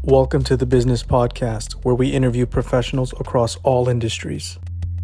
Welcome to the Business Podcast, where we interview professionals across all industries.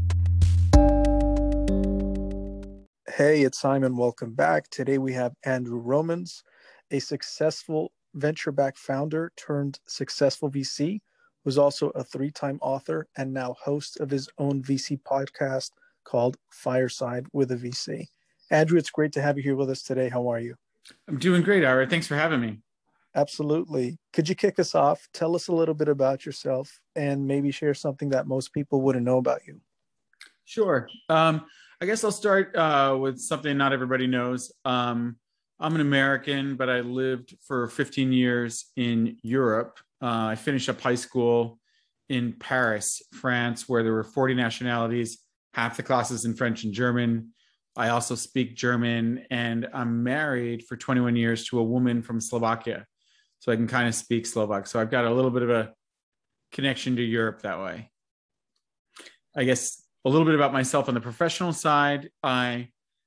Hey, it's Simon. Welcome back. Today we have Andrew Romans, a successful venture-backed founder turned successful VC, who's also a three-time author and now host of his own VC podcast called Fireside with a VC. Andrew, it's great to have you here with us today. How are you? I'm doing great, Ira. Thanks for having me. Absolutely. Could you kick us off? Tell us a little bit about yourself and maybe share something that most people wouldn't know about you. Sure. I guess I'll start with something not everybody knows. I'm an American, but I lived for 15 years in Europe. I finished up high school in Paris, France, where there were 40 nationalities, half the classes in French and German. I also speak German, and I'm married for 21 years to a woman from Slovakia. So I can kind of speak Slovak. So I've got a little bit of a connection to Europe that way. I guess a little bit about myself on the professional side. I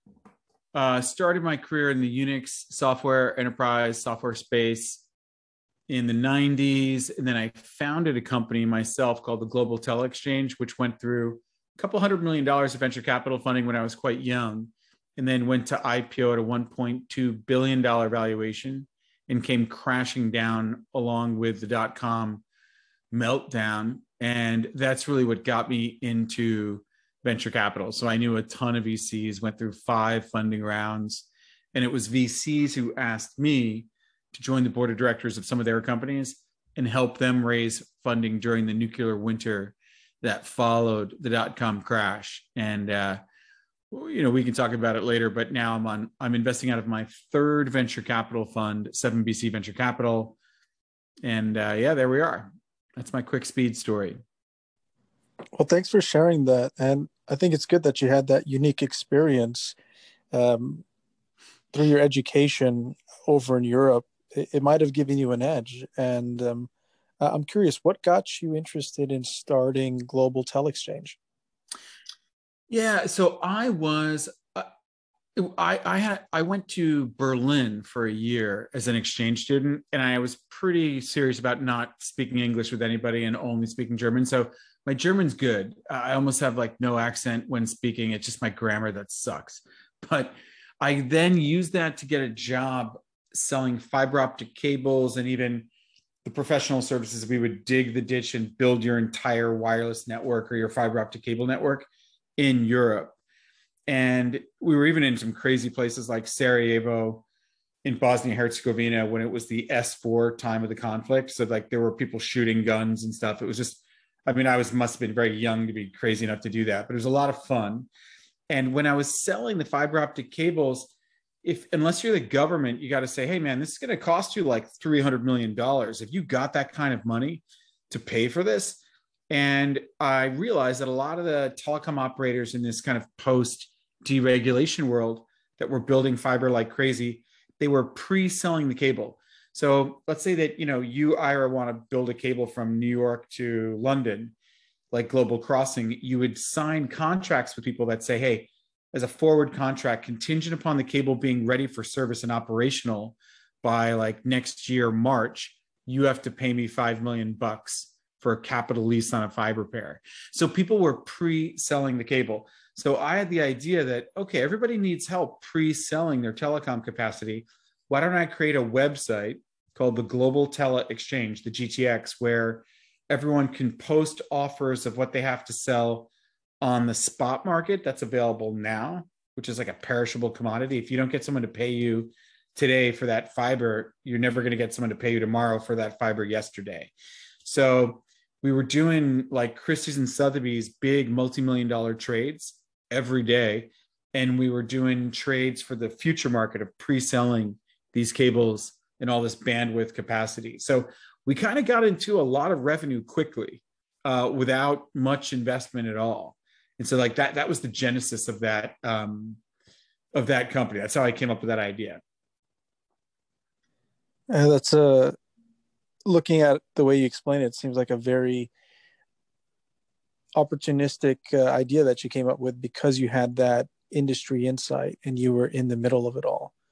started my career in the Unix software, enterprise software space in the 90s. And then I founded a company myself called the Global Tele Exchange, which went through a couple $100 million of venture capital funding when I was quite young, and then went to IPO at a $1.2 billion valuation and came crashing down along with the dot-com meltdown. And that's really what got me into venture capital. So I knew a ton of VCs, went through 5 funding rounds, and it was VCs who asked me to join the board of directors of some of their companies and help them raise funding during the nuclear winter that followed the dot-com crash. And we can talk about it later, but now I'm investing out of my third venture capital fund, 7BC Venture Capital. And there we are. That's my quick speed story. Well, thanks for sharing that. And I think it's good that you had that unique experience through your education over in Europe. It might have given you an edge. And I'm curious, what got you interested in starting Global Tele Exchange? Yeah, so I went to Berlin for a year as an exchange student, and I was pretty serious about not speaking English with anybody and only speaking German. So my German's good. I almost have like no accent when speaking. It's just my grammar that sucks. But I then used that to get a job selling fiber optic cables and even the professional services. We would dig the ditch and build your entire wireless network or your fiber optic cable network in Europe. And we were even in some crazy places like Sarajevo in Bosnia Herzegovina when it was the S4 time of the conflict. So like there were people shooting guns and stuff. It was just, I must have been very young to be crazy enough to do that, but it was a lot of fun. And when I was selling the fiber optic cables, unless you're the government, you got to say, hey man, this is going to cost you like $300 million. If you got that kind of money to pay for this. And I realized that a lot of the telecom operators in this kind of post-deregulation world that were building fiber like crazy, they were pre-selling the cable. So let's say that, you, Ira, want to build a cable from New York to London, like Global Crossing. You would sign contracts with people that say, hey, as a forward contract, contingent upon the cable being ready for service and operational by like next year, March, you have to pay me $5 million for a capital lease on a fiber pair. So people were pre-selling the cable. So I had the idea that, okay, everybody needs help pre-selling their telecom capacity. Why don't I create a website called the Global Tele Exchange, the GTX, where everyone can post offers of what they have to sell on the spot market that's available now, which is like a perishable commodity. If you don't get someone to pay you today for that fiber, you're never going to get someone to pay you tomorrow for that fiber yesterday. So we were doing like Christie's and Sotheby's big multi-million-dollar trades every day. And we were doing trades for the future market of pre-selling these cables and all this bandwidth capacity. So we kind of got into a lot of revenue quickly without much investment at all. And so like that was the genesis of that company. That's how I came up with that idea. And that's looking at the way you explain it, it seems like a very opportunistic idea that you came up with because you had that industry insight and you were in the middle of it all.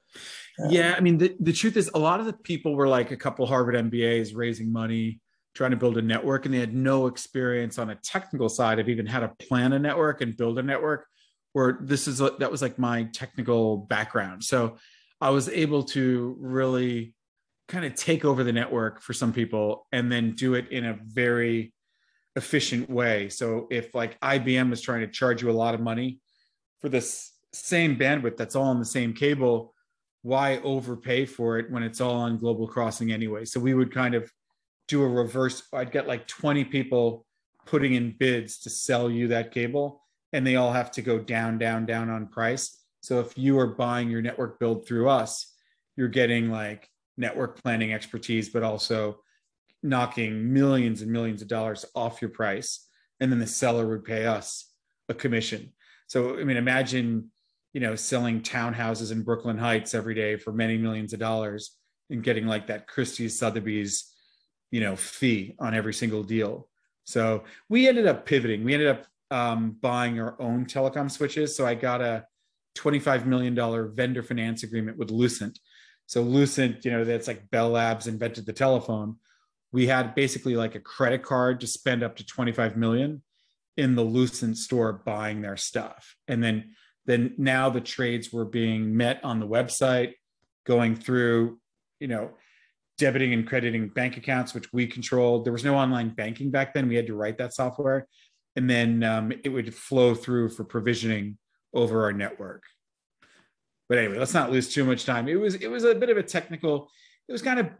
Yeah, I mean, the truth is, a lot of the people were like a couple Harvard MBAs raising money, trying to build a network, and they had no experience on a technical side of even how to plan a network and build a network. Where that was like my technical background, so I was able to really kind of take over the network for some people, and then do it in a very efficient way. So if like IBM was trying to charge you a lot of money for this same bandwidth that's all on the same cable, why overpay for it when it's all on Global Crossing anyway? So we would kind of do a reverse. I'd get like 20 people putting in bids to sell you that cable, and they all have to go down, down, down on price. So if you are buying your network build through us, you're getting like network planning expertise, but also knocking millions and millions of dollars off your price. And then the seller would pay us a commission. So, I mean, imagine, selling townhouses in Brooklyn Heights every day for many millions of dollars and getting like that Christie's Sotheby's, fee on every single deal. So we ended up pivoting. We ended up buying our own telecom switches. So I got a $25 million vendor finance agreement with Lucent. So Lucent, that's like Bell Labs invented the telephone. We had basically like a credit card to spend up to 25 million in the Lucent store buying their stuff. And then now the trades were being met on the website, going through, debiting and crediting bank accounts, which we controlled. There was no online banking back then. We had to write that software. And then it would flow through for provisioning over our network. But anyway, let's not lose too much time. It was a bit of a technical, it was kind of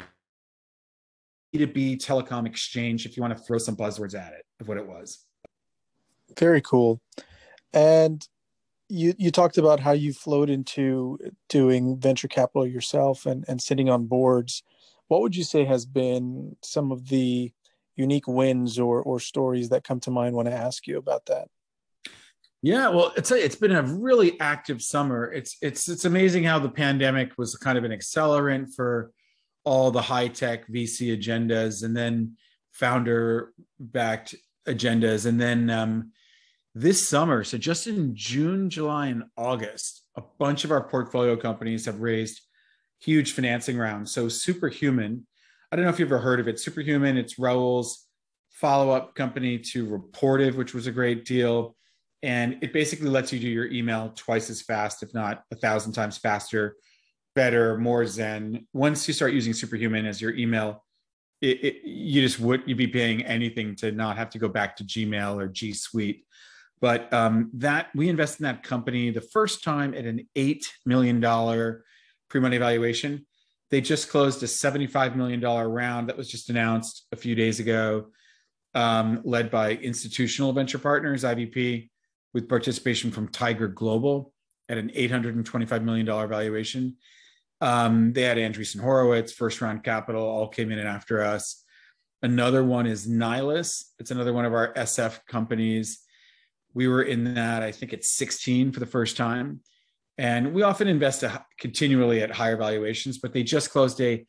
B2B telecom exchange, if you want to throw some buzzwords at it, of what it was. Very cool. And you talked about how you flowed into doing venture capital yourself and sitting on boards. What would you say has been some of the unique wins or stories that come to mind when I ask you about that? Yeah, well, it's been a really active summer. It's amazing how the pandemic was kind of an accelerant for all the high tech VC agendas, and then founder backed agendas, and then this summer, so just in June, July, and August, a bunch of our portfolio companies have raised huge financing rounds. So Superhuman, I don't know if you've ever heard of it. Superhuman, it's Raul's follow-up company to Reportive, which was a great deal. And it basically lets you do your email twice as fast, if not 1,000 times faster, better, more zen. Once you start using Superhuman as your email, you'd be paying anything to not have to go back to Gmail or G Suite. But that we invested in that company the first time at an $8 million pre-money valuation. They just closed a $75 million round that was just announced a few days ago, led by Institutional Venture Partners, IVP, with participation from Tiger Global at an $825 million valuation. They had Andreessen Horowitz, first round capital, all came in after us. Another one is Nihilus. It's another one of our SF companies. We were in that, I think it's 16 for the first time. And we often invest continually at higher valuations, but they just closed a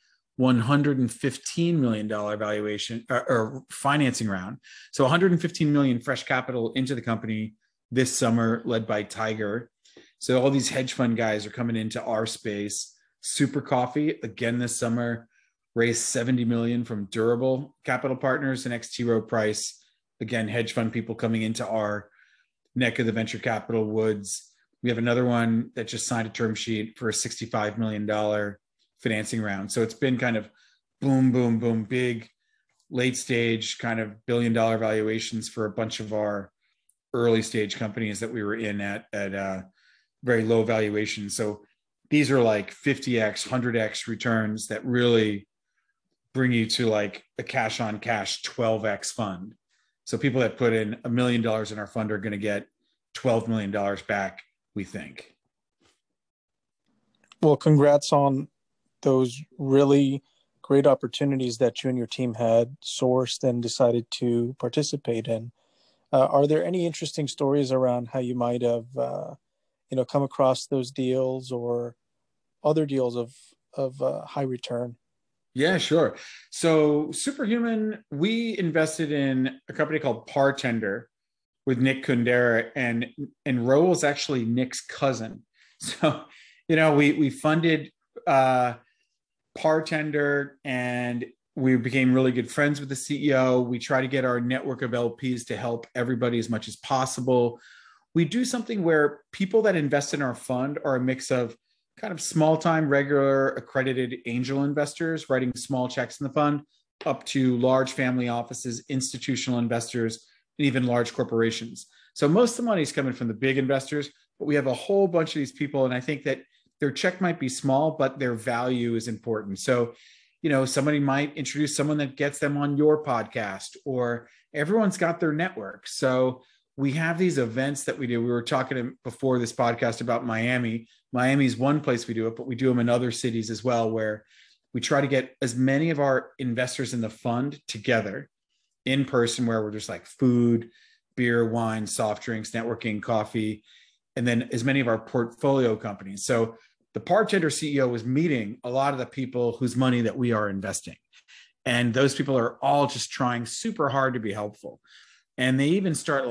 $115 million valuation or financing round. So 115 million fresh capital into the company this summer, led by Tiger. So all these hedge fund guys are coming into our space. Super Coffee, again this summer, raised 70 million from Durable Capital Partners and T. Rowe Price. Again, hedge fund people coming into our neck of the venture capital woods. We have another one that just signed a term sheet for a $65 million financing round. So it's been kind of boom, boom, boom, big late stage kind of billion-dollar valuations for a bunch of our early stage companies that we were in at very low valuations. So these are like 50x, 100x returns that really bring you to like a cash on cash 12x fund. So people that put in $1 million in our fund are going to get $12 million back, we think. Well, congrats on those really great opportunities that you and your team had sourced and decided to participate in. Are there any interesting stories around how you might have, come across those deals or other deals of high return? Yeah, sure. So Superhuman, we invested in a company called Partender with Nick Kundera, and Raul is actually Nick's cousin. So, we funded Partender, and we became really good friends with the CEO. We try to get our network of LPs to help everybody as much as possible. We do something where people that invest in our fund are a mix of kind of small time, regular, accredited angel investors writing small checks in the fund, up to large family offices, institutional investors, and even large corporations. So most of the money is coming from the big investors, but we have a whole bunch of these people. And I think that their check might be small, but their value is important. So, somebody might introduce someone that gets them on your podcast, or everyone's got their network. So we have these events that we do. We were talking before this podcast about Miami. Miami is one place we do it, but we do them in other cities as well, where we try to get as many of our investors in the fund together in person, where we're just like food, beer, wine, soft drinks, networking, coffee, and then as many of our portfolio companies. So the Partender CEO was meeting a lot of the people whose money that we are investing. And those people are all just trying super hard to be helpful. And they even start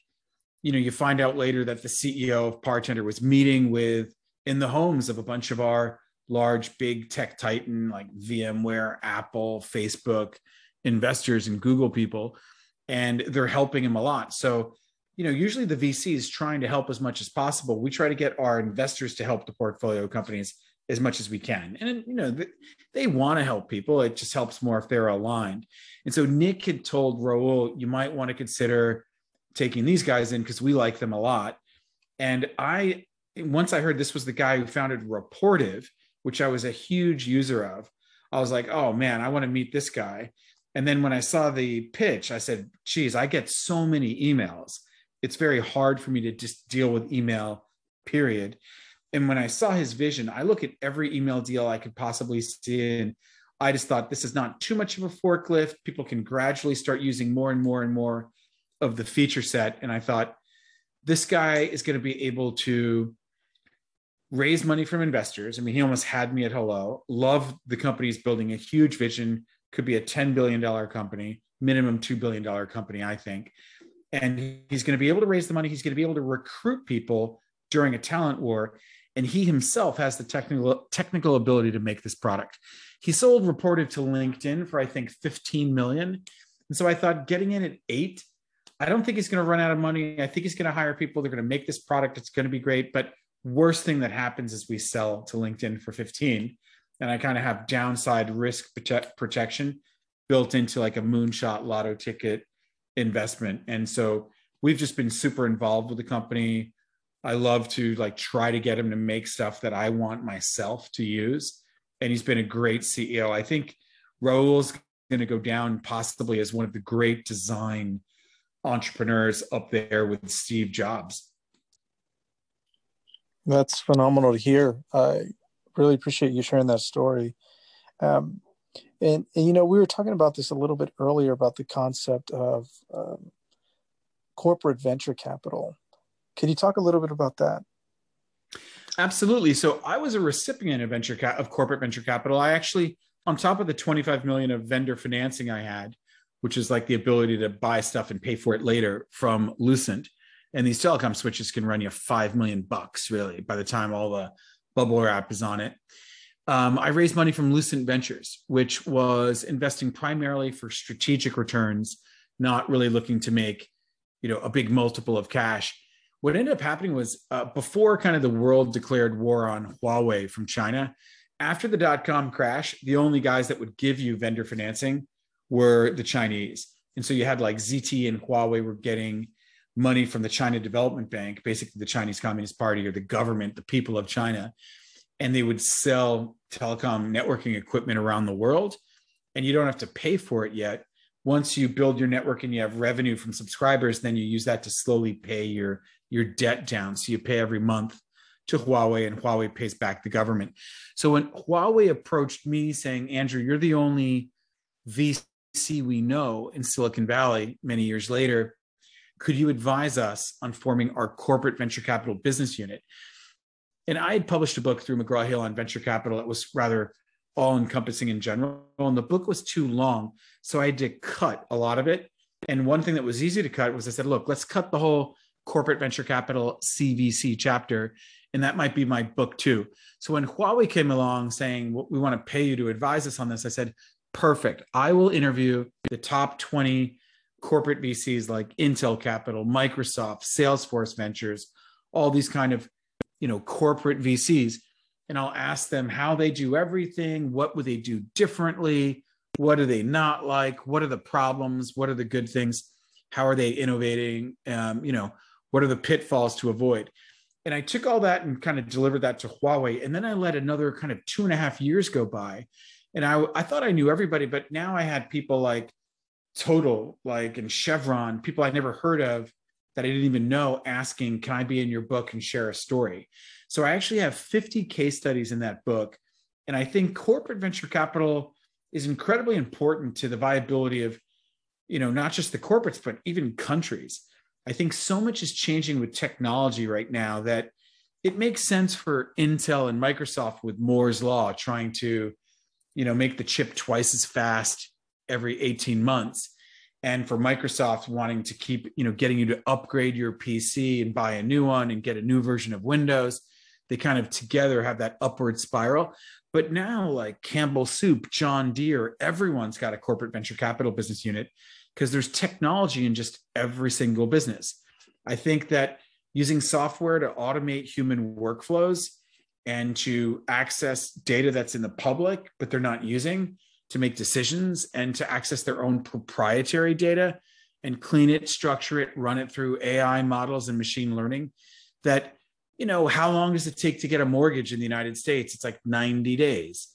you find out later that the CEO of Partender was meeting in the homes of a bunch of our large, big tech titan like VMware, Apple, Facebook investors, and Google people. And they're helping him a lot. So usually the VC is trying to help as much as possible. We try to get our investors to help the portfolio companies as much as we can. And, they want to help people. It just helps more if they're aligned. And so Nick had told Raul, you might want to consider taking these guys in because we like them a lot. And once I heard this was the guy who founded Rapportive, which I was a huge user of, I was like, oh man, I want to meet this guy. And then when I saw the pitch, I said, geez, I get so many emails. It's very hard for me to just deal with email, period. And when I saw his vision, I look at every email deal I could possibly see, and I just thought this is not too much of a forklift. People can gradually start using more and more and more of the feature set. And I thought, this guy is going to be able to raise money from investors. I mean, he almost had me at hello. Love the company's building a huge vision, could be a $10 billion company, minimum $2 billion company, I think. And he's going to be able to raise the money. He's going to be able to recruit people during a talent war. And he himself has the technical ability to make this product. He sold Rapportive to LinkedIn for, I think, 15 million. And so I thought getting in at 8, I don't think he's going to run out of money. I think he's going to hire people. They're going to make this product. It's going to be great. But worst thing that happens is we sell to LinkedIn for 15. And I kind of have downside risk protection built into like a moonshot lotto ticket investment. And so we've just been super involved with the company. I love to try to get him to make stuff that I want myself to use. And he's been a great CEO. I think Raul's going to go down possibly as one of the great design entrepreneurs up there with Steve Jobs. That's phenomenal to hear. I really appreciate you sharing that story. And we were talking about this a little bit earlier about the concept of corporate venture capital. Can you talk a little bit about that? Absolutely. So I was a recipient of corporate venture capital. I actually, on top of the 25 million of vendor financing I had, which is like the ability to buy stuff and pay for it later from Lucent. And these telecom switches can run you $5 million really by the time all the bubble wrap is on it. I raised money from Lucent Ventures, which was investing primarily for strategic returns, not really looking to make, a big multiple of cash. What ended up happening was before kind of the world declared war on Huawei from China, after the dot-com crash, the only guys that would give you vendor financing were the Chinese. And so you had ZTE and Huawei were getting money from the China Development Bank, basically the Chinese Communist Party or the government, the people of China, and they would sell telecom networking equipment around the world. And you don't have to pay for it yet. Once you build your network and you have revenue from subscribers, then you use that to slowly pay your debt down. So you pay every month to Huawei and Huawei pays back the government. So when Huawei approached me saying, Andrew, you're the only VC we know in Silicon Valley many years later, could you advise us on forming our corporate venture capital business unit? And I had published a book through McGraw-Hill on venture capital that was rather all-encompassing in general, and the book was too long, so I had to cut a lot of it. And one thing that was easy to cut was I said, look, let's cut the whole corporate venture capital CVC chapter. And that might be my book too. So when Huawei came along saying, well, we want to pay you to advise us on this, I said, perfect. I will interview the top 20 corporate VCs like Intel Capital, Microsoft, Salesforce Ventures, all these kind of, corporate VCs. And I'll ask them how they do everything. What would they do differently? What do they not like? What are the problems? What are the good things? How are they innovating? What are the pitfalls to avoid? And I took all that and kind of delivered that to Huawei. And then I let another kind of 2.5 years go by. And I thought I knew everybody, but now I had people like Total, and Chevron, people I never heard of that I didn't even know, asking, can I be in your book and share a story? So I actually have 50 case studies in that book. And I think corporate venture capital is incredibly important to the viability of, not just the corporates, but even countries. I think so much is changing with technology right now that it makes sense for Intel and Microsoft with Moore's Law trying to, make the chip twice as fast every 18 months. And for Microsoft wanting to keep, getting you to upgrade your PC and buy a new one and get a new version of Windows. They kind of together have that upward spiral. But now like Campbell Soup, John Deere, everyone's got a corporate venture capital business unit because there's technology in just every single business. I think that using software to automate human workflows and to access data that's in the public, but they're not using, to make decisions and to access their own proprietary data and clean it, structure it, run it through AI models and machine learning. That, how long does it take to get a mortgage in the United States? It's like 90 days.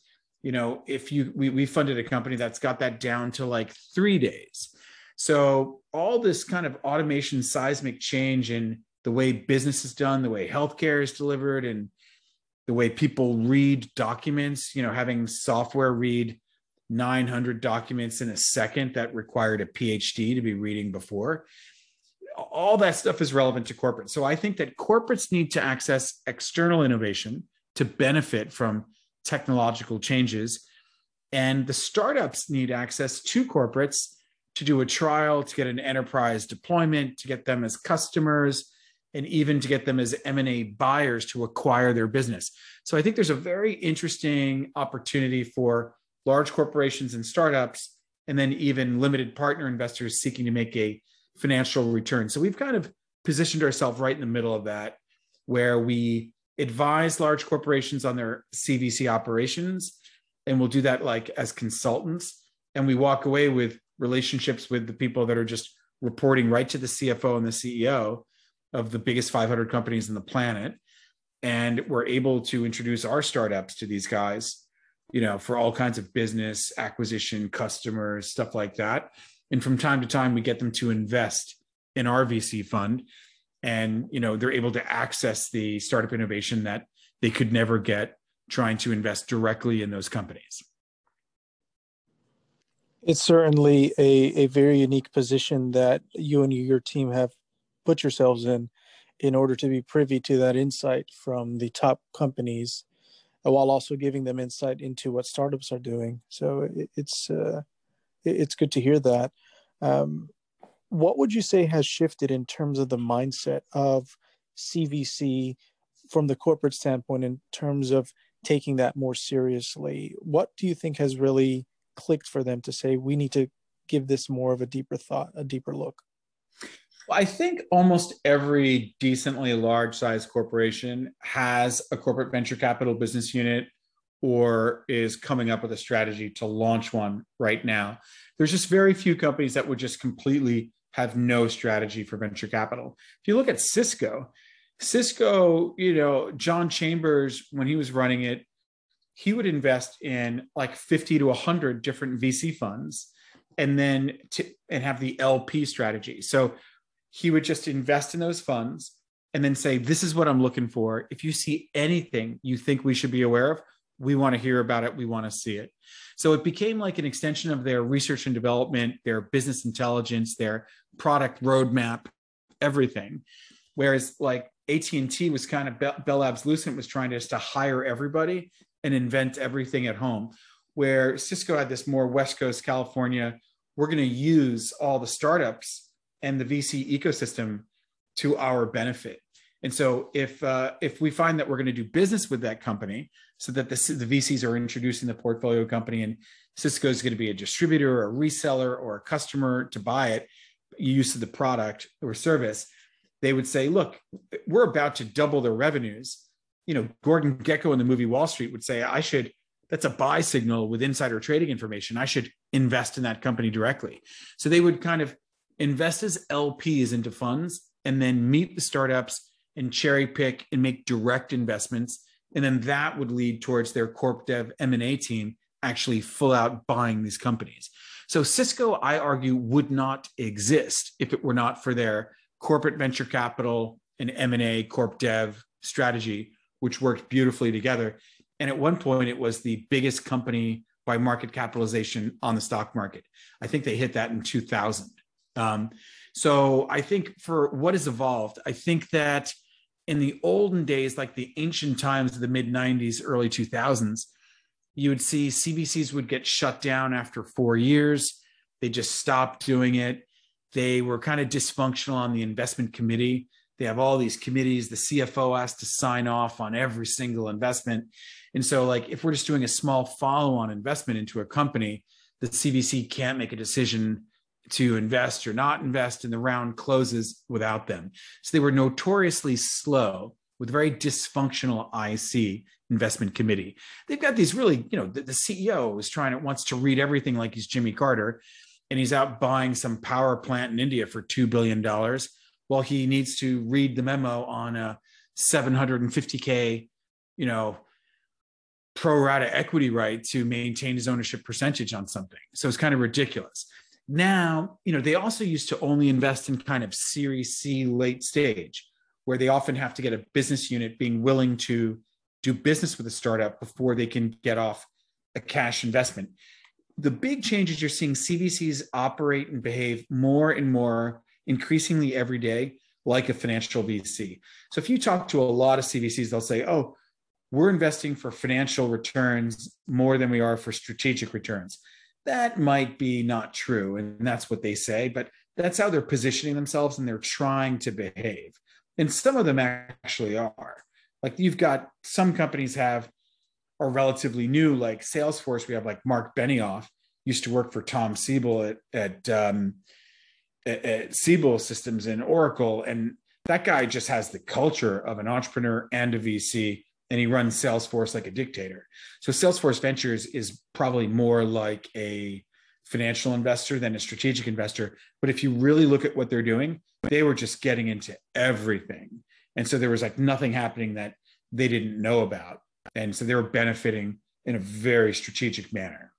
We funded a company that's got that down to like 3 days. So all this kind of automation, seismic change in the way business is done, the way healthcare is delivered, and the way people read documents, having software read 900 documents in a second that required a PhD to be reading before. All that stuff is relevant to corporate. So I think that corporates need to access external innovation to benefit from technological changes. And the startups need access to corporates to do a trial, to get an enterprise deployment, to get them as customers, and even to get them as M&A buyers to acquire their business. So I think there's a very interesting opportunity for large corporations and startups, and then even limited partner investors seeking to make a financial return. So we've kind of positioned ourselves right in the middle of that, where we advise large corporations on their CVC operations, and we'll do that like as consultants. And we walk away with relationships with the people that are just reporting right to the CFO and the CEO of the biggest 500 companies on the planet. And we're able to introduce our startups to these guys, for all kinds of business acquisition, customers, stuff like that. And from time to time, we get them to invest in our VC fund. And, they're able to access the startup innovation that they could never get trying to invest directly in those companies. It's certainly a very unique position that you and your team have put yourselves in order to be privy to that insight from the top companies, while also giving them insight into what startups are doing. So it's good to hear that. What would you say has shifted in terms of the mindset of CVC from the corporate standpoint in terms of taking that more seriously? What do you think has really clicked for them to say, we need to give this more of a deeper thought, a deeper look? I think almost every decently large-sized corporation has a corporate venture capital business unit or is coming up with a strategy to launch one right now. There's just very few companies that would just completely have no strategy for venture capital. If you look at Cisco, John Chambers, when he was running it, he would invest in like 50 to 100 different VC funds and have the LP strategy. So he would just invest in those funds and then say, this is what I'm looking for. If you see anything you think we should be aware of, we want to hear about it. We want to see it. So it became like an extension of their research and development, their business intelligence, their product roadmap, everything. Whereas like AT&T was kind of, Bell Labs Lucent was trying just to hire everybody and invent everything at home. Where Cisco had this more West Coast California, we're going to use all the startups and the VC ecosystem to our benefit. And so if we find that we're going to do business with that company, so that the VCs are introducing the portfolio company and Cisco is going to be a distributor or a reseller or a customer to buy it, use of the product or service, they would say, look, we're about to double their revenues. Gordon Gekko in the movie Wall Street would say, that's a buy signal with insider trading information. I should invest in that company directly. So they would kind of invest as LPs into funds and then meet the startups and cherry pick and make direct investments. And then that would lead towards their corp dev M&A team actually full out buying these companies. So Cisco, I argue, would not exist if it were not for their corporate venture capital and M&A corp dev strategy, which worked beautifully together. And at one point, it was the biggest company by market capitalization on the stock market. I think they hit that in 2000. So I think for what has evolved, I think that in the olden days, like the ancient times of the mid 90s, early 2000s, you would see CVCs would get shut down after 4 years. They just stopped doing it. They were kind of dysfunctional on the investment committee. They have all these committees. The CFO has to sign off on every single investment. And so like, if we're just doing a small follow-on investment into a company, the CVC can't make a decision to invest or not invest, and the round closes without them. So they were notoriously slow with very dysfunctional IC investment committee. They've got these really, the CEO wants to read everything like he's Jimmy Carter, and he's out buying some power plant in India for $2 billion. While he needs to read the memo on a $750K, pro rata equity right to maintain his ownership percentage on something. So it's kind of ridiculous. Now, they also used to only invest in kind of Series C late stage, where they often have to get a business unit being willing to do business with a startup before they can get off a cash investment. The big changes, you're seeing CVCs operate and behave more and more increasingly every day like a financial VC. So if you talk to a lot of CVCs, they'll say, oh, we're investing for financial returns more than we are for strategic returns. That might be not true, and that's what they say, but that's how they're positioning themselves and they're trying to behave. And some of them actually are. Like you've got some companies are relatively new, like Salesforce. We have like Mark Benioff, used to work for Tom Siebel at Siebel Systems in Oracle. And that guy just has the culture of an entrepreneur and a VC, and he runs Salesforce like a dictator. So Salesforce Ventures is probably more like a financial investor than a strategic investor. But if you really look at what they're doing, they were just getting into everything. And so there was like nothing happening that they didn't know about. And so they were benefiting in a very strategic manner.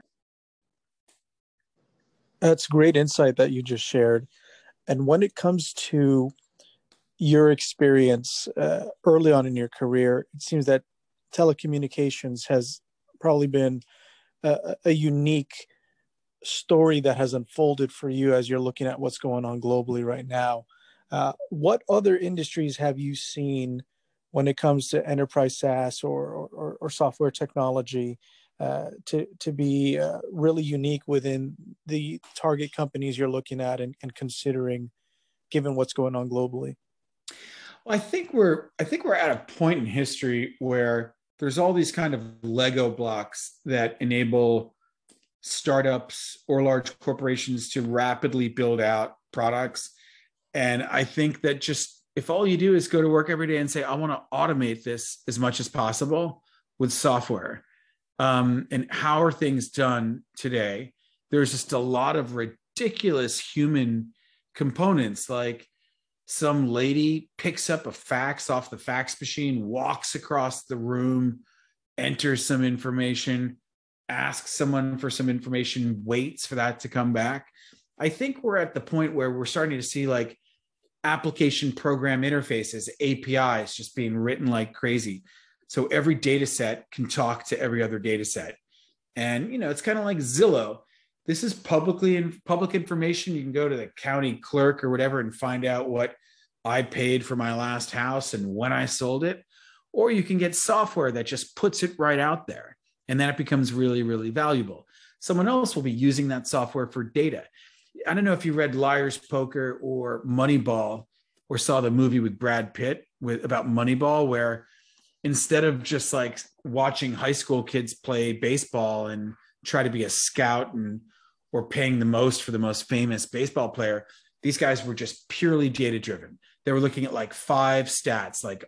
That's great insight that you just shared. And when it comes to your experience early on in your career, it seems that telecommunications has probably been a unique story that has unfolded for you as you're looking at what's going on globally right now. What other industries have you seen when it comes to enterprise SaaS or software technology to be really unique within the target companies you're looking at and considering, given what's going on globally? Well, I think we're at a point in history where there's all these kind of Lego blocks that enable startups or large corporations to rapidly build out products. And I think that just if all you do is go to work every day and say, I want to automate this as much as possible with software, and how are things done today? There's just a lot of ridiculous human components, like some lady picks up a fax off the fax machine, walks across the room, enters some information, asks someone for some information, waits for that to come back. I think we're at the point where we're starting to see like application program interfaces, APIs just being written like crazy. So every data set can talk to every other data set. And, it's kind of like Zillow. This is public information. You can go to the county clerk or whatever and find out what I paid for my last house and when I sold it. Or you can get software that just puts it right out there. And then it becomes really, really valuable. Someone else will be using that software for data. I don't know if you read Liar's Poker or Moneyball, or saw the movie with Brad Pitt about Moneyball, where instead of just like watching high school kids play baseball and try to be a scout or paying the most for the most famous baseball player, these guys were just purely data driven. They were looking at like 5 stats, like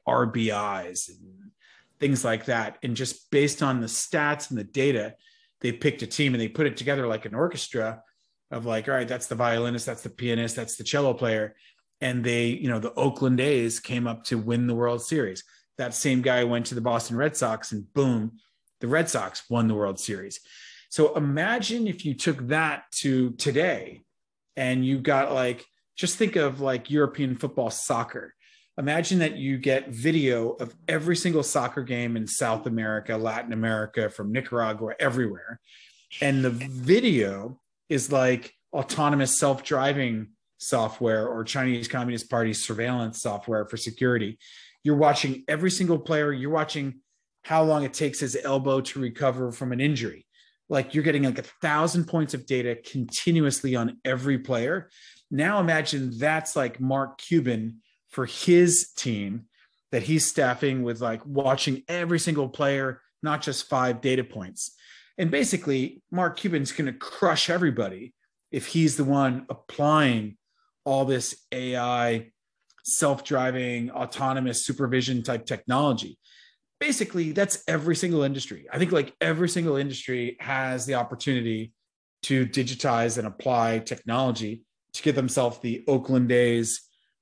RBIs and things like that. And just based on the stats and the data, they picked a team and they put it together like an orchestra of like, all right, that's the violinist, that's the pianist, that's the cello player. And they, the Oakland A's came up to win the World Series. That same guy went to the Boston Red Sox and boom, the Red Sox won the World Series. So imagine if you took that to today and you got like, just think of like European football, soccer. Imagine that you get video of every single soccer game in South America, Latin America, from Nicaragua, everywhere. And the video is like autonomous self-driving software or Chinese Communist Party surveillance software for security. You're watching every single player. You're watching how long it takes his elbow to recover from an injury. Like you're getting like 1,000 points of data continuously on every player. Now imagine that's like Mark Cuban for his team that he's staffing with, like watching every single player, not just 5 data points. And basically Mark Cuban's going to crush everybody if he's the one applying all this AI, self-driving, autonomous supervision type technology. Basically, that's every single industry. I think like every single industry has the opportunity to digitize and apply technology to give themselves the Oakland A's,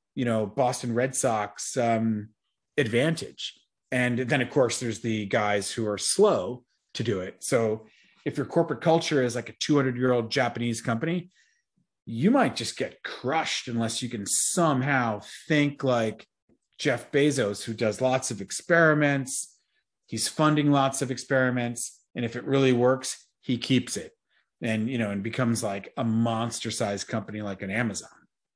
Boston Red Sox advantage. And then, of course, there's the guys who are slow to do it. So if your corporate culture is like a 200-year-old Japanese company, you might just get crushed unless you can somehow think like Jeff Bezos, who does lots of experiments. He's funding lots of experiments. And if it really works, he keeps it and becomes like a monster-sized company like an Amazon.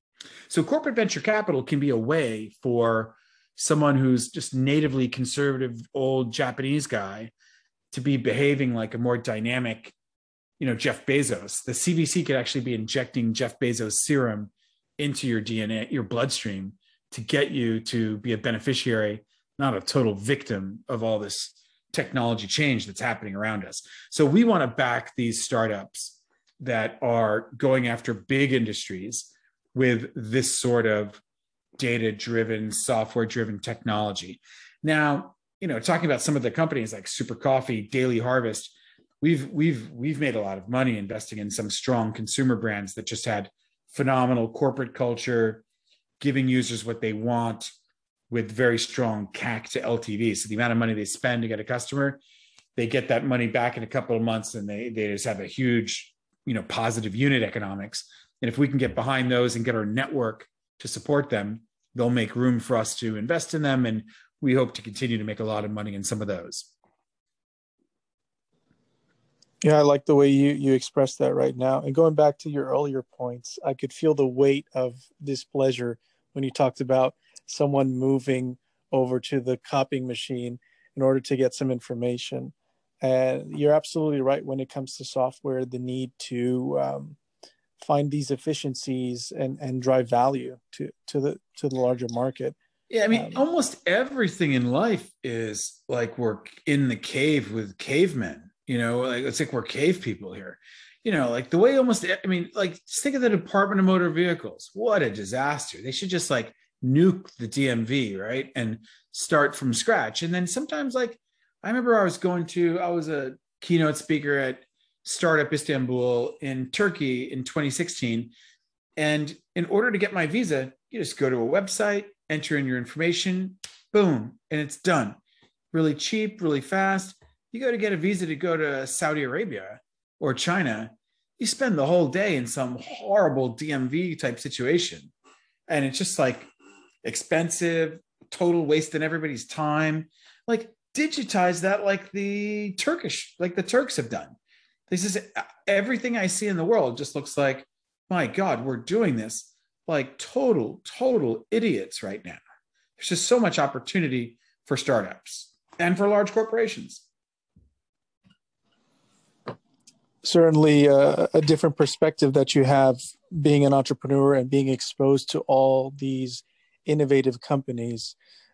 So corporate venture capital can be a way for someone who's just natively conservative, old Japanese guy to be behaving like a more dynamic, Jeff Bezos. The CVC could actually be injecting Jeff Bezos serum into your DNA, your bloodstream, to get you to be a beneficiary, not a total victim of all this technology change that's happening around us. So we want to back these startups that are going after big industries with this sort of data-driven, software-driven technology. Now, talking about some of the companies like Super Coffee, Daily Harvest, we've made a lot of money investing in some strong consumer brands that just had phenomenal corporate culture, giving users what they want with very strong CAC to LTV. So the amount of money they spend to get a customer, they get that money back in a couple of months, and they just have a huge, positive unit economics. And if we can get behind those and get our network to support them, they'll make room for us to invest in them. And we hope to continue to make a lot of money in some of those. Yeah, I like the way you expressed that right now. And going back to your earlier points, I could feel the weight of displeasure when you talked about someone moving over to the copying machine in order to get some information. And you're absolutely right when it comes to software, the need to find these efficiencies and drive value to the larger market. Yeah, I mean, almost everything in life is like we're in the cave with cavemen. Like it's like we're cave people here. Like the way just think of the Department of Motor Vehicles. What a disaster. They should just like nuke the DMV, right? And start from scratch. And then sometimes I remember I was a keynote speaker at Startup Istanbul in Turkey in 2016. And in order to get my visa, you just go to a website, enter in your information, boom, and it's done. Really cheap, really fast. You go to get a visa to go to Saudi Arabia or China, you spend the whole day in some horrible DMV type situation. And it's just like expensive, total waste in everybody's time. Like digitize that like the Turks have done. This is everything I see in the world just looks like, my God, we're doing this like total idiots right now. There's just so much opportunity for startups and for large corporations. Certainly a different perspective that you have being an entrepreneur and being exposed to all these innovative companies.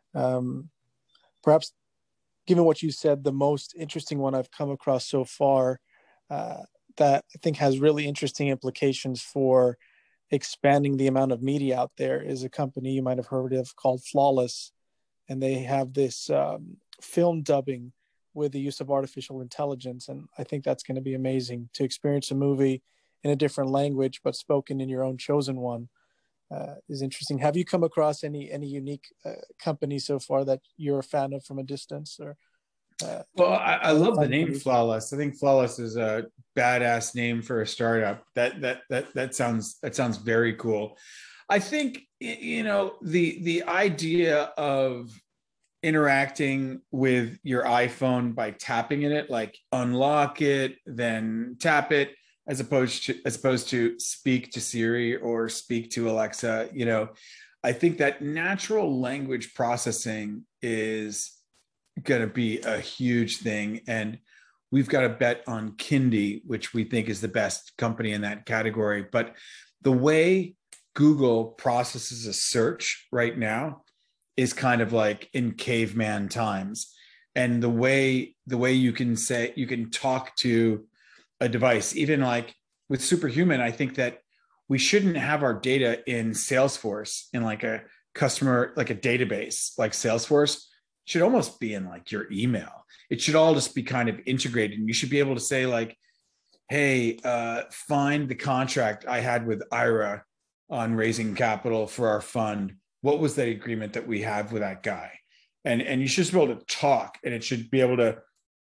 Perhaps, given what you said, the most interesting one I've come across so far that I think has really interesting implications for expanding the amount of media out there is a company you might have heard of called Flawless. And they have this film dubbing with the use of artificial intelligence. And I think that's going to be amazing to experience a movie in a different language, but spoken in your own chosen one. Is interesting. Have you come across any unique companies so far that you're a fan of from a distance? Or well, I love the name Flawless. I think Flawless is a badass name for a startup. That sounds very cool. I think, you know, the idea of interacting with your iPhone by tapping in it, like unlock it, then tap it, as opposed to speak to Siri or speak to Alexa. You know, I think that natural language processing is going to be a huge thing. And we've got a bet on Kindi, which we think is the best company in that category. But the way Google processes a search right now is kind of like in caveman times. And the way you can talk to a device, even like with Superhuman, I think that we shouldn't have our data in Salesforce in like a customer, like a database, like Salesforce. It should almost be in like your email. It should all just be kind of integrated. And you should be able to say like, hey, find the contract I had with Ira on raising capital for our fund. What was the agreement that we have with that guy? And you should just be able to talk, and it should be able to,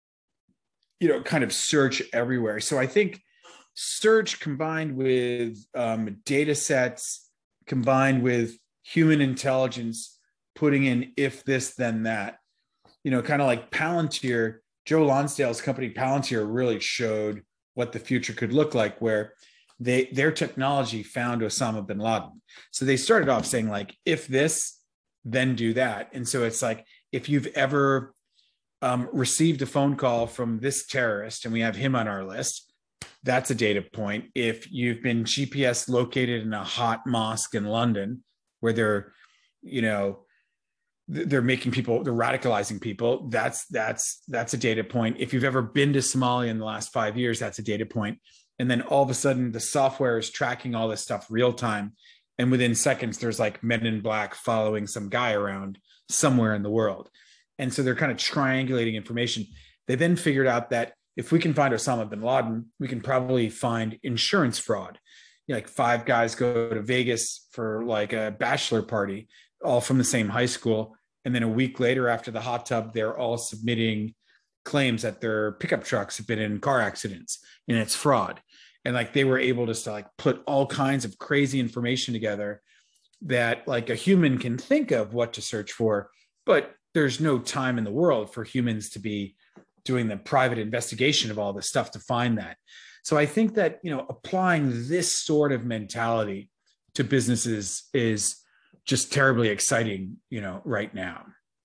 you know, kind of search everywhere. So I think search combined with data sets, combined with human intelligence, putting in if this, then that, you know, kind of like Palantir, Joe Lonsdale's company Palantir really showed what the future could look like, where their technology found Osama bin Laden. So they started off saying like, if this, then do that. And so it's like, if you've ever received a phone call from this terrorist and we have him on our list, that's a data point. If you've been GPS located in a hot mosque in London where they're, you know, they're making people, they're radicalizing people, that's a data point. If you've ever been to Somalia in the last 5 years, that's a data point. And then all of a sudden the software is tracking all this stuff real time. And within seconds, there's like Men in Black following some guy around somewhere in the world. And so they're kind of triangulating information. They then figured out that if we can find Osama bin Laden, we can probably find insurance fraud. You know, like 5 guys go to Vegas for like a bachelor party, all from the same high school. And then a week later, after the hot tub, they're all submitting claims that their pickup trucks have been in car accidents, and it's fraud. And like they were able to like put all kinds of crazy information together that like a human can think of what to search for, but there's no time in the world for humans to be doing the private investigation of all this stuff to find that. So I think that, you know, applying this sort of mentality to businesses is just terribly exciting, you know, right now.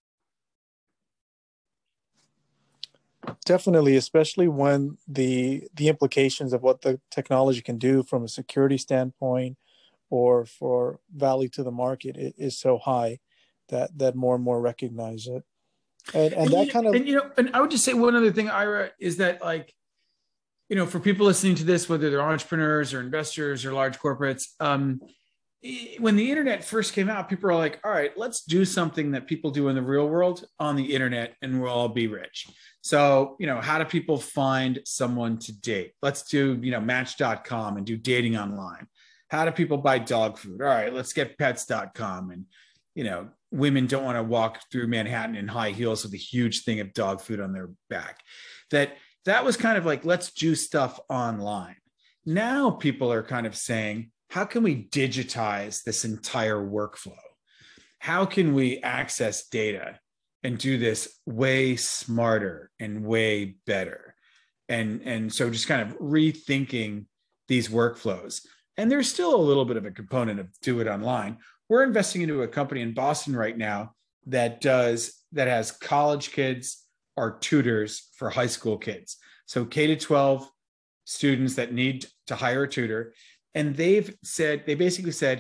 Definitely, especially when the implications of what the technology can do from a security standpoint or for value to the market is so high that more and more recognize it. And that kind of, and you know, and I would just say one other thing, Ira, is that like, you know, for people listening to this, whether they're entrepreneurs or investors or large corporates, when the internet first came out, people were like, all right, let's do something that people do in the real world on the internet and we'll all be rich. So, you know, how do people find someone to date? Let's do, you know, match.com and do dating online. How do people buy dog food? All right, let's get pets.com. And, you know, women don't want to walk through Manhattan in high heels with a huge thing of dog food on their back. That was kind of like, let's do stuff online. Now people are kind of saying, how can we digitize this entire workflow? How can we access data and do this way smarter and way better? And so just kind of rethinking these workflows. And there's still a little bit of a component of do it online. We're investing into a company in Boston right now that has college kids are tutors for high school kids. So K-12 students that need to hire a tutor. And they basically said,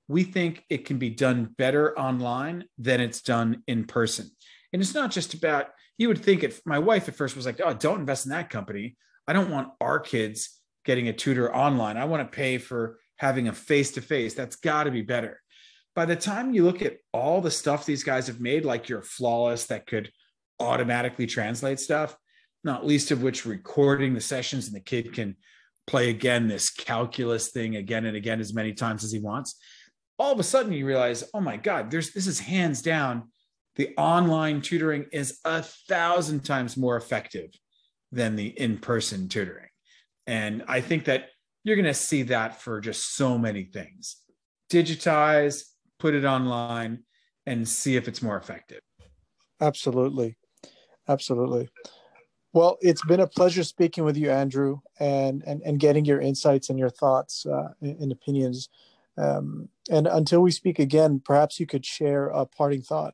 we think it can be done better online than it's done in person. And it's not just about, you would think if my wife at first was like, oh, don't invest in that company. I don't want our kids getting a tutor online. I want to pay for having a face-to-face. That's got to be better. By the time you look at all the stuff these guys have made, like your Flawless that could automatically translate stuff, not least of which recording the sessions, and the kid can play again this calculus thing again and again as many times as he wants. All of a sudden you realize, oh my God, this is hands down, the online tutoring is 1,000 times more effective than the in-person tutoring. And I think that you're going to see that for just so many things. Digitize, put it online, and see if it's more effective. Absolutely. Absolutely. Well, it's been a pleasure speaking with you, Andrew, and getting your insights and your thoughts and opinions. And until we speak again, perhaps you could share a parting thought.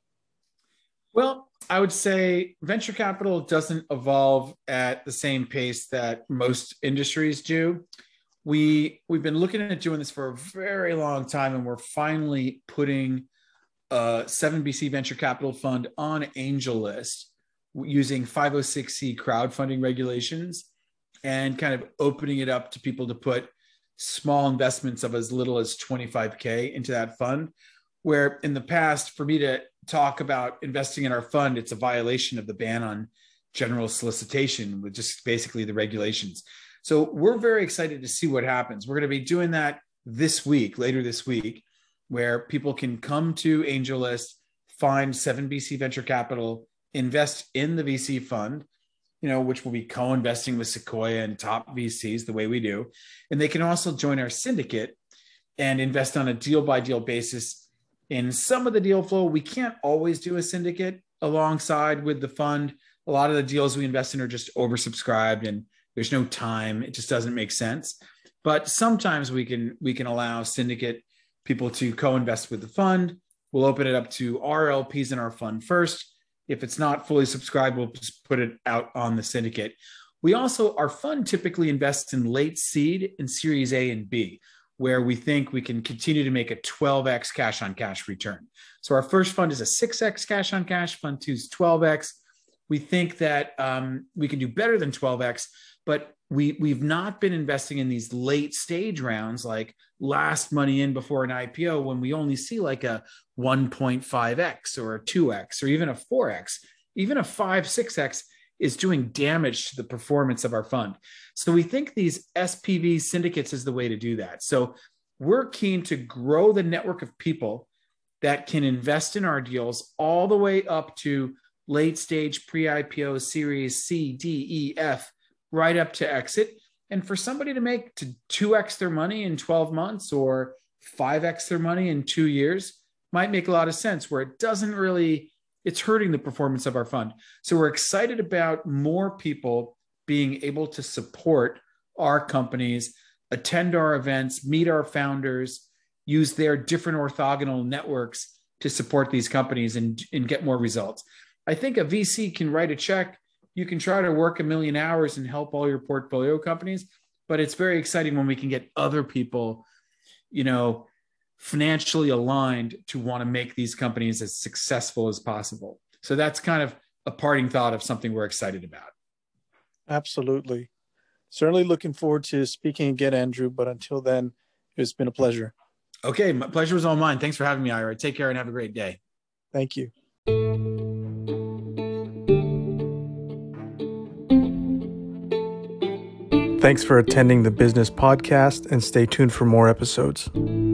Well, I would say venture capital doesn't evolve at the same pace that most industries do. We've been looking at doing this for a very long time, and we're finally putting a 7BC Venture Capital Fund on AngelList using 506c crowdfunding regulations and kind of opening it up to people to put small investments of as little as $25K into that fund, where in the past, for me to talk about investing in our fund, it's a violation of the ban on general solicitation with just basically the regulations. So we're very excited to see what happens. We're going to be doing that later this week, where people can come to AngelList, find 7BC Venture Capital, invest in the VC fund, which will be co-investing with Sequoia and top VCs the way we do. And they can also join our syndicate and invest on a deal-by-deal basis in some of the deal flow. We can't always do a syndicate alongside with the fund. A lot of the deals we invest in are just oversubscribed and there's no time. It just doesn't make sense. But sometimes we can allow syndicate people to co-invest with the fund. We'll open it up to our LPs in our fund first. If it's not fully subscribed, we'll just put it out on the syndicate. Our fund typically invests in late seed and Series A and B, where we think we can continue to make a 12x cash on cash return. So our first fund is a 6x cash on cash, fund 2 is 12x. We think that we can do better than 12x, but we've not been investing in these late stage rounds, like last money in before an IPO, when we only see like a 1.5x or a 2x or even a 4x. Even a 5, 6x is doing damage to the performance of our fund. So we think these SPV syndicates is the way to do that. So we're keen to grow the network of people that can invest in our deals all the way up to late stage pre-IPO Series C, D, E, F, right up to exit. And for somebody to make to 2x their money in 12 months or 5x their money in 2 years might make a lot of sense, where it's hurting the performance of our fund. So we're excited about more people being able to support our companies, attend our events, meet our founders, use their different orthogonal networks to support these companies and get more results. I think a VC can write a check. You can try to work 1 million hours and help all your portfolio companies, but it's very exciting when we can get other people, financially aligned to want to make these companies as successful as possible. So that's kind of a parting thought of something we're excited about. Absolutely. Certainly looking forward to speaking again, Andrew, but until then, it's been a pleasure. Okay. My pleasure was all mine. Thanks for having me, Ira. Take care and have a great day. Thank you. Thanks for attending the Business Podcast, and stay tuned for more episodes.